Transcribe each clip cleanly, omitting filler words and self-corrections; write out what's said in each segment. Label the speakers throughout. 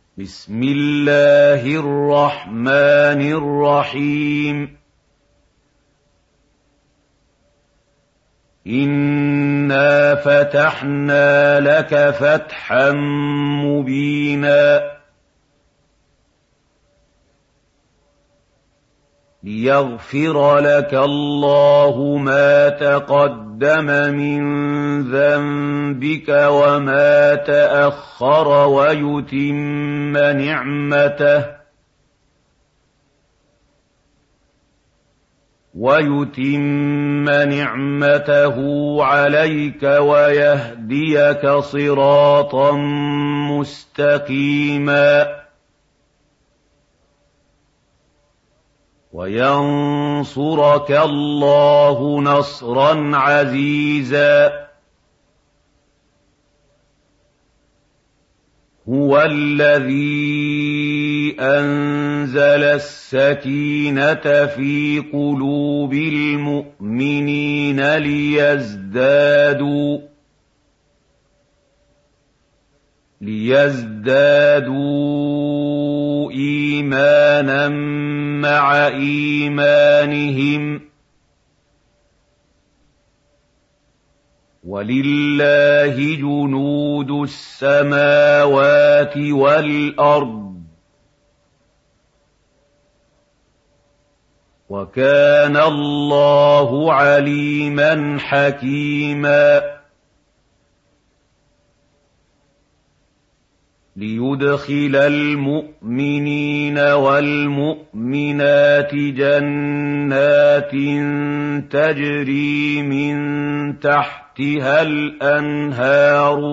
Speaker 1: بسم الله الرحمن الرحيم إنا فتحنا لك فتحا مبينا ليغفر لك الله ما تقدم من ذنبك وما تأخر ويتم نعمته عليك ويهديك صراطا مستقيما وينصرك الله نصرا عزيزا هو الذي أنزل السكينة في قلوب المؤمنين ليزدادوا إيمانا مع إيمانهم ولله جنود السماوات والأرض وكان الله عليما حكيما ليدخل المؤمنين والمؤمنات جنات تجري من تحتها الأنهار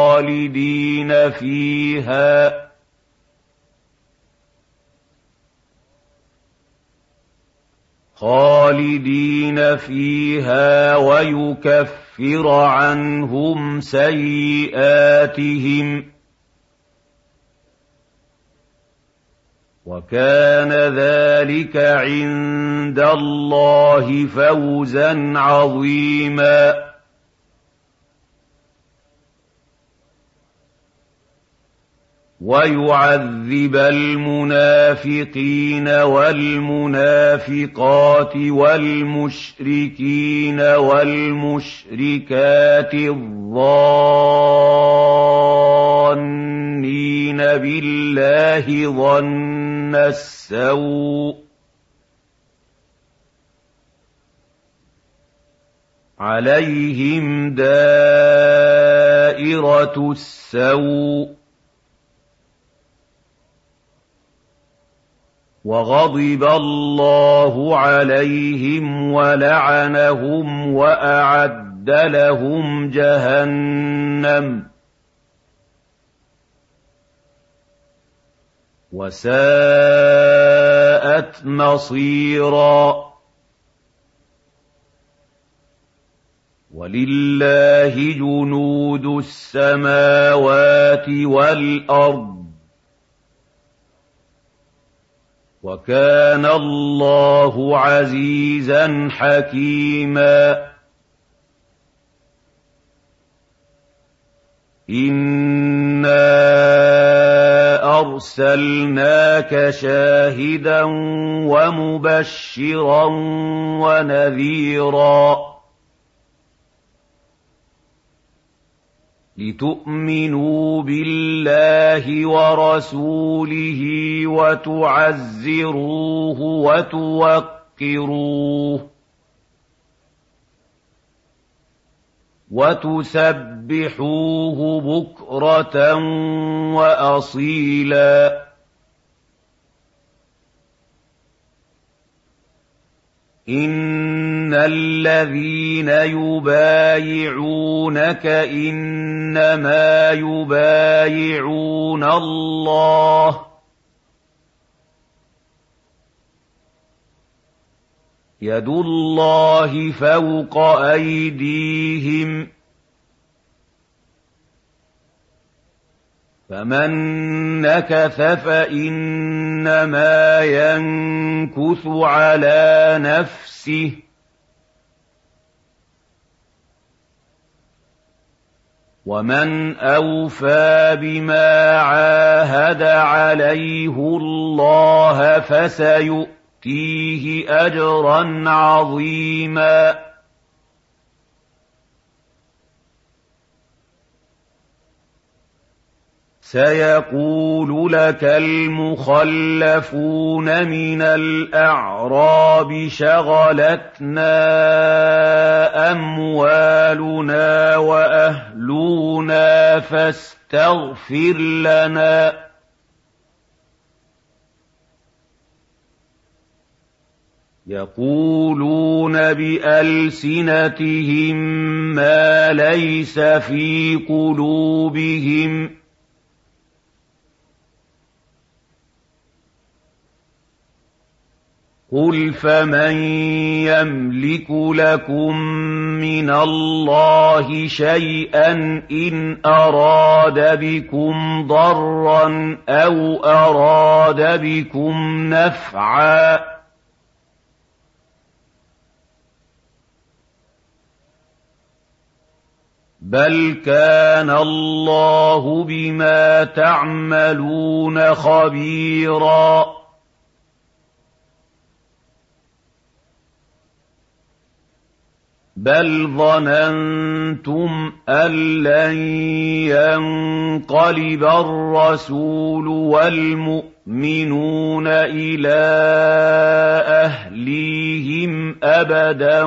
Speaker 1: خالدين فيها ويكفر عنهم سيئاتهم وكان ذلك عند الله فوزا عظيما ويعذب المنافقين والمنافقات والمشركين والمشركات الظانين بالله ظن السوء عليهم دائرة السوء وغضب الله عليهم ولعنهم وأعد لهم جهنم وساءت مصيرا ولله جنود السماوات والأرض وكان الله عزيزا حكيما إنا أرسلناك شاهدا ومبشرا ونذيرا لتؤمنوا بالله ورسوله وتعزروه وتوقروه وتسبحوه بكرة وأصيلا إن الذين يبايعونك إنما يبايعون الله يد الله فوق أيديهم فمن نكث فإنما ينكث على نفسه وَمَنْ أَوْفَىٰ بِمَا عَاهَدَ عَلَيْهِ اللَّهَ فَسَيُؤْتِيهِ أَجْرًا عَظِيمًا سَيَقُولُ لَكَ الْمُخَلَّفُونَ مِنَ الْأَعْرَابِ شَغَلَتْنَا أَمْوَالُنَا وَأَهْلُونَا فَاسْتَغْفِرْ لَنَا يَقُولُونَ بِأَلْسِنَتِهِم مَّا لَيْسَ فِي قُلُوبِهِمْ ۚ قُلْ فَمَن يَمْلِكُ لَكُم مِّنَ اللَّهِ شَيْئًا إِنْ أَرَادَ بِكُمْ ضَرًّا أَوْ أَرَادَ بِكُمْ نَفْعًا ۚ بَلْ كَانَ اللَّهُ بِمَا تَعْمَلُونَ خَبِيرًا بَلْ ظَنَنتُمْ أَن لَّن يَنقَلِبَ الرَّسُولُ وَالْمُؤْمِنُونَ إِلَىٰ أَهْلِيهِمْ أَبَدًا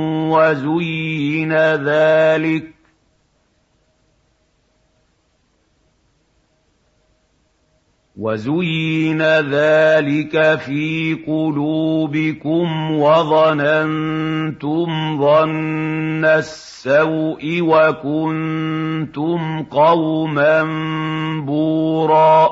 Speaker 1: وَزُيِّنَ ذَٰلِكَ فِي قُلُوبِكُمْ وَظَنَنتُمْ ظَنَّ السَّوْءِ وَكُنتُمْ قَوْمًا بُورًا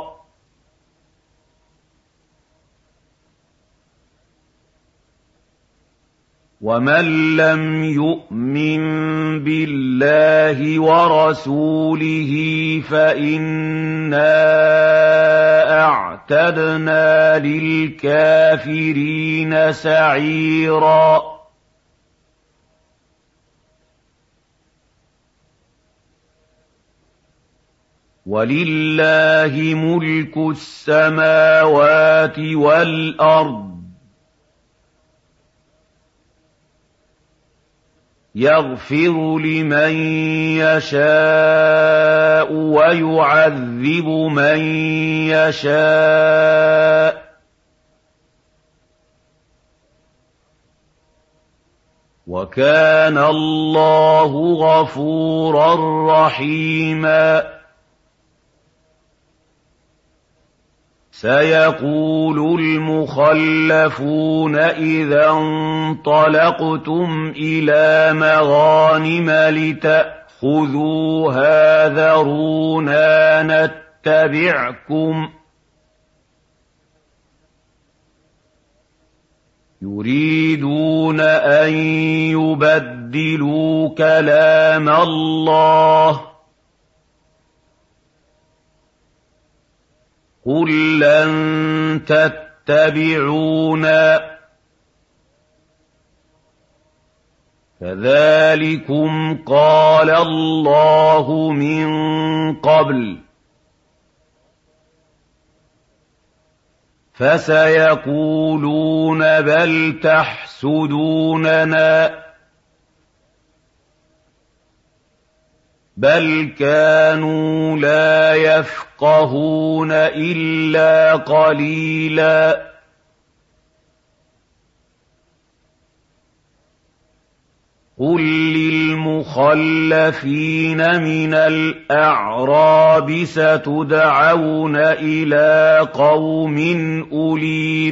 Speaker 1: وَمَن لَّمْ يُؤْمِن بِاللَّهِ وَرَسُولِهِ فَإِنَّا أَعْتَدْنَا لِلْكَافِرِينَ سَعِيرًا وَلِلَّهِ مُلْكُ السَّمَاوَاتِ وَالْأَرْضِ يَغْفِرُ لِمَن يَشَاءُ وَيُعَذِّبُ مَن يَشَاءُ ۚ وَكَانَ اللَّهُ غَفُورًا رَّحِيمًا سَيَقُولُ الْمُخَلَّفُونَ إِذَا انطَلَقْتُمْ إِلَىٰ مَغَانِمَ لِتَأْخُذُوهَا ذَرُونَا نَتَّبِعْكُمْ ۖ يُرِيدُونَ أَن يُبَدِّلُوا كَلَامَ اللَّهِ ۚ قُل لَّن تَتَّبِعُونَا كَذَٰلِكُمْ قَالَ اللَّهُ مِن قَبْلُ ۖ فَسَيَقُولُونَ بَلْ تَحْسُدُونَنَا ۚ بَلْ كَانُوا لَا يَفْقَهُونَ إِلَّا قَلِيلًا قُل لِّلْمُخَلَّفِينَ مِنَ الْأَعْرَابِ سَتُدْعَوْنَ إِلَىٰ قَوْمٍ أُولِي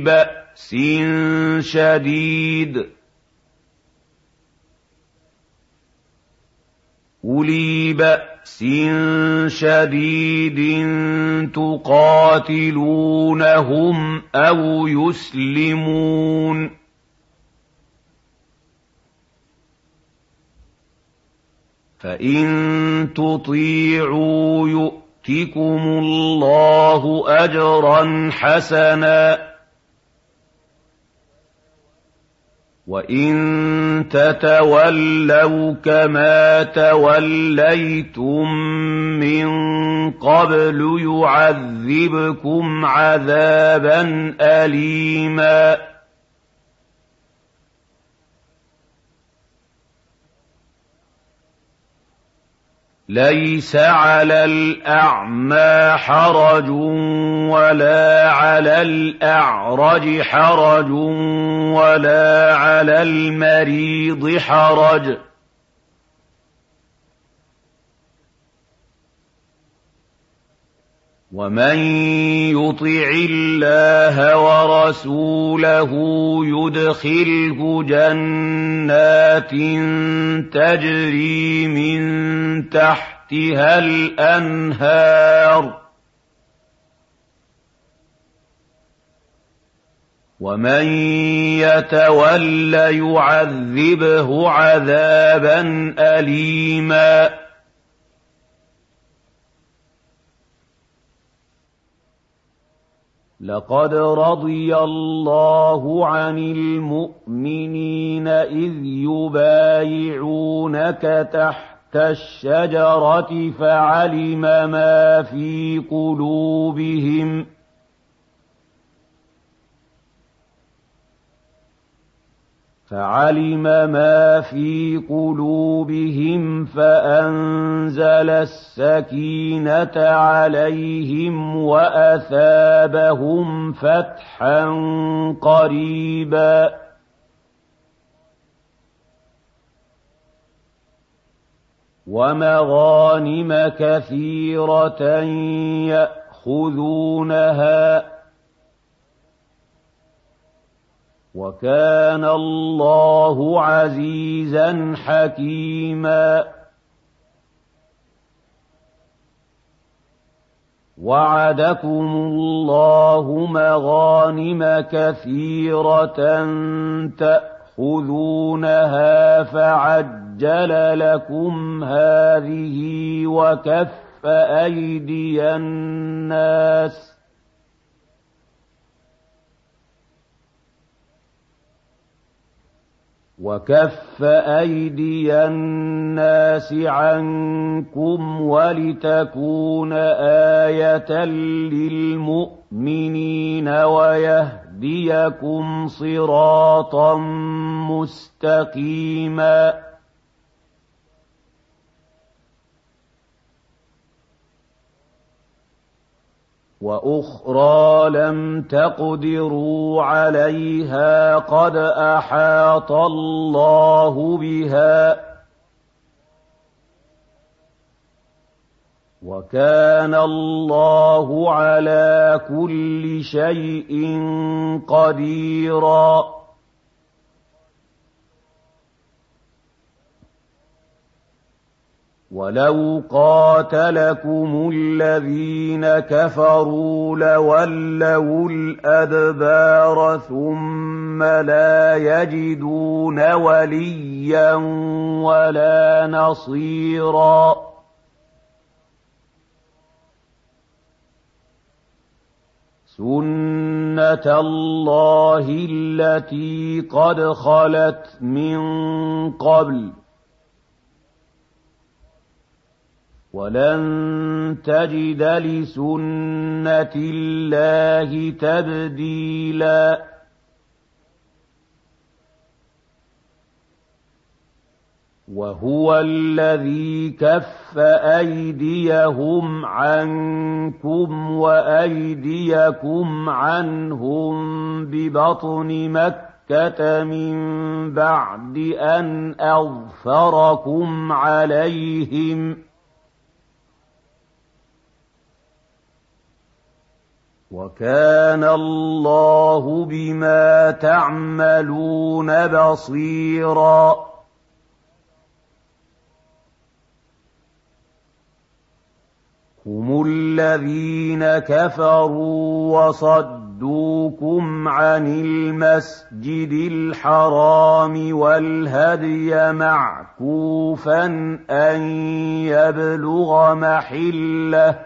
Speaker 1: بَأْسٍ شَدِيدٍ تُقَاتِلُونَهُمْ أَوْ يُسْلِمُونَ ۖ فَإِن تُطِيعُوا يُؤْتِكُمُ اللَّهُ أَجْرًا حَسَنًا وَإِن تَتَوَلَّوْا كَمَا تَوَلَّيْتُم مِّن قَبْلُ يُعَذِّبْكُمْ عَذَابًا أَلِيمًا لَيْسَ عَلَى الْأَعْمَىٰ حَرَجٌ وَلَا عَلَى الْأَعْرَجِ حَرَجٌ وَلَا عَلَى الْمَرِيضِ حَرَجٌ ۗ وَمَن يُطِعِ اللَّهَ وَرَسُولَهُ يُدْخِلْهُ جَنَّاتٍ تَجْرِي مِن تَحْتِهَا الْأَنْهَارُ ۖ وَمَن يَتَوَلَّ يُعَذِّبْهُ عَذَابًا أَلِيمًا لَقَدْ رَضِيَ اللَّهُ عَنِ الْمُؤْمِنِينَ إِذْ يُبَايِعُونَكَ تَحْتَ الشَّجَرَةِ فَعَلِمَ مَا فِي قُلُوبِهِمْ فَأَنزَلَ السَّكِينَةَ عَلَيْهِمْ وَأَثَابَهُمْ فَتْحًا قَرِيبًا وَمَغَانِمَ كَثِيرَةً يَأْخُذُونَهَا ۗ وَكَانَ اللَّهُ عَزِيزًا حَكِيمًا وَعَدَكُمُ اللَّهُ مَغَانِمَ كَثِيرَةً تَأْخُذُونَهَا فَعَجَّلَ لَكُمْ هَٰذِهِ وَكَفَّ أَيْدِيَ النَّاسِ عَنكُمْ وَلِتَكُونَ آيَةً لِّلْمُؤْمِنِينَ وَيَهْدِيَكُمْ صِرَاطًا مُّسْتَقِيمًا وَأُخْرَىٰ لَمْ تَقْدِرُوا عَلَيْهَا قَدْ أَحَاطَ اللَّهُ بِهَا ۗ وَكَانَ اللَّهُ عَلَىٰ كُلِّ شَيْءٍ قَدِيرًا وَلَوْ قَاتَلَكُمُ الَّذِينَ كَفَرُوا لَوَلَّوُا الْأَدْبَارَ ثُمَّ لَا يَجِدُونَ وَلِيًّا وَلَا نَصِيرًا سُنَّةَ اللَّهِ الَّتِي قَدْ خَلَتْ مِن قَبْلُ ۖ وَلَن تَجِدَ لِسُنَّةِ اللَّهِ تَبْدِيلًا وَهُوَ الَّذِي كَفَّ أَيْدِيَهُمْ عَنكُمْ وَأَيْدِيَكُمْ عَنْهُم بِبَطْنِ مَكَّةَ مِن بَعْدِ أَنْ أَظْفَرَكُمْ عَلَيْهِمْ ۚ وَكَانَ اللَّهُ بِمَا تَعْمَلُونَ بَصِيرًا هُمُ الَّذِينَ كَفَرُوا وَصَدُّوكُمْ عَنِ الْمَسْجِدِ الْحَرَامِ وَالْهَدْيَ مَعْكُوفًا أَن يَبْلُغَ مَحِلَّهُ ۚ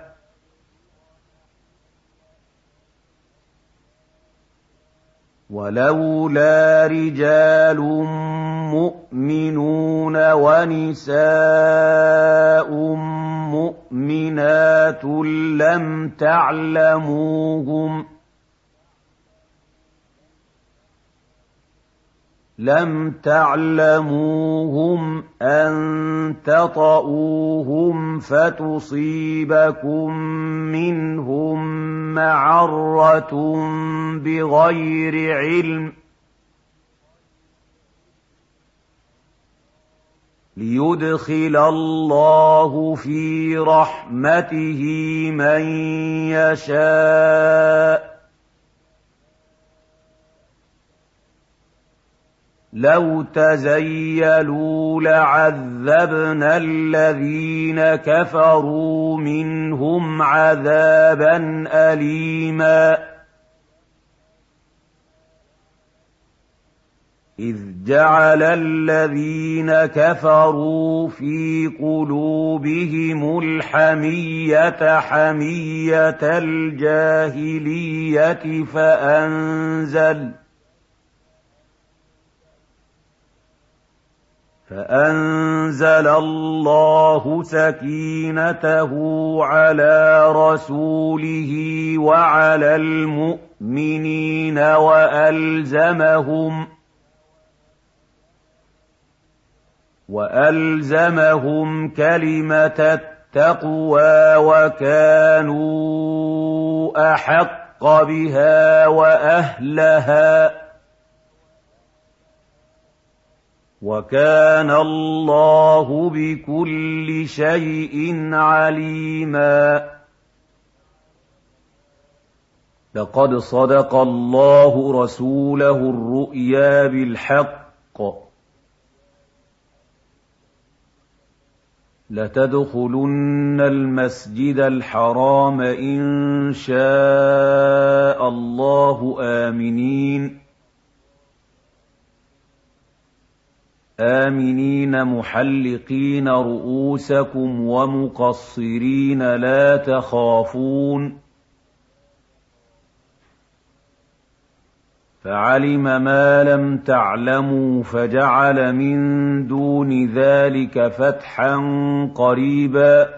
Speaker 1: وَلَوْلَا رِجَالٌ مُّؤْمِنُونَ وَنِسَاءٌ مُّؤْمِنَاتٌ لَمْ تعلموهم أن تطؤوهم فتصيبكم منهم معرة بغير علم ليدخل الله في رحمته من يشاء لو تزيلوا لعذبنا الذين كفروا منهم عذابا أليما إذ جعل الذين كفروا في قلوبهم الحمية حمية الجاهلية فأنزل الله سكينته على رسوله وعلى المؤمنين وألزمهم كلمة التقوى وكانوا أحق بها وأهلها وكان الله بكل شيء عليما لقد صدق الله رسوله الرؤيا بالحق لتدخلن المسجد الحرام إن شاء الله آمنين محلقين رؤوسكم ومقصرين لا تخافون فعلم ما لم تعلموا فجعل من دون ذلك فتحا قريبا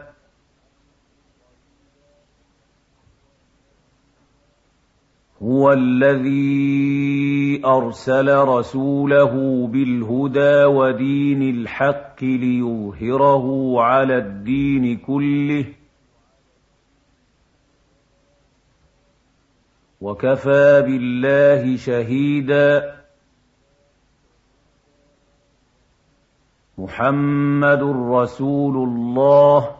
Speaker 1: هو الذي أرسل رسوله بالهدى ودين الحق ليظهره على الدين كله وكفى بالله شهيدا محمد رسول الله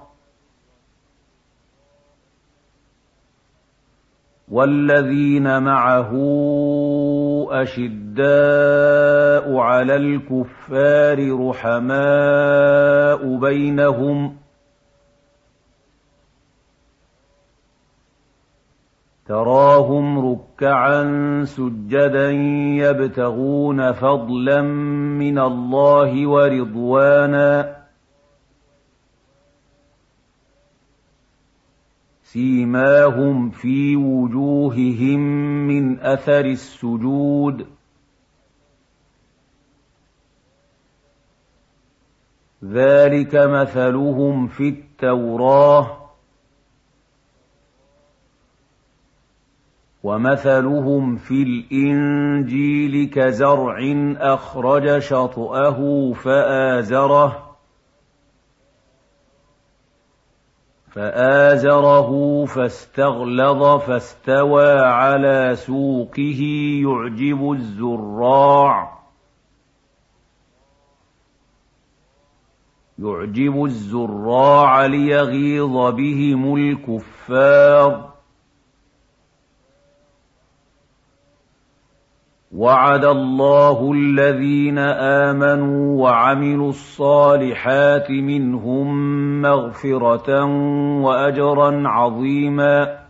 Speaker 1: والذين معه أشداء على الكفار رحماء بينهم تراهم ركعا سجدا يبتغون فضلا من الله ورضوانا سيماهم في وجوههم من أثر السجود ذلك مثلهم في التوراة ومثلهم في الإنجيل كزرع أخرج شطأه فآزره فاستغلظ فاستوى على سوقه يعجب الزراع ليغيظ بهم الكفار وعد الله الذين آمنوا وعملوا الصالحات منهم مغفرة وأجرا عظيما